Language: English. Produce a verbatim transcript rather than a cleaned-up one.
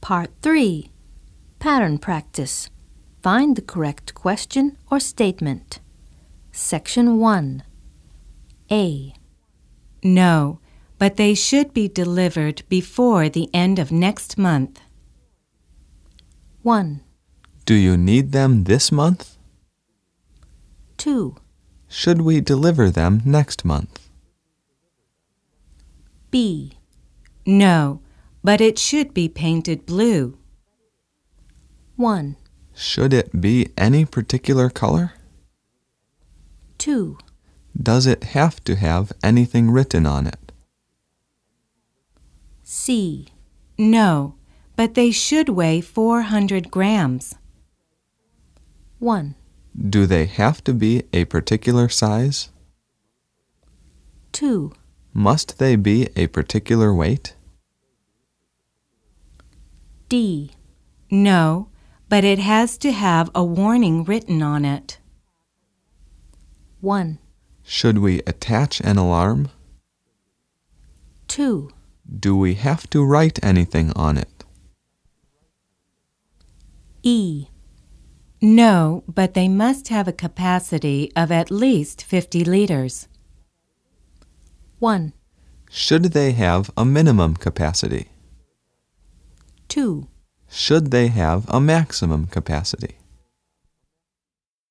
Part three. Pattern practice. Find the correct question or statement. Section one. A. No, but they should be delivered before the end of next month. one. Do you need them this month? two. Should we deliver them next month? B. No, but it should be painted blue. one. Should it be any particular color? two. Does it have to have anything written on it? C. No, but they should weigh four hundred grams. one. Do they have to be a particular size? two. Must they be a particular weight? D. No, but it has to have a warning written on it. one. Should we attach an alarm? two. Do we have to write anything on it? E. No, but they must have a capacity of at least fifty liters. one. Should they have a minimum capacity? two. Should they have a maximum capacity?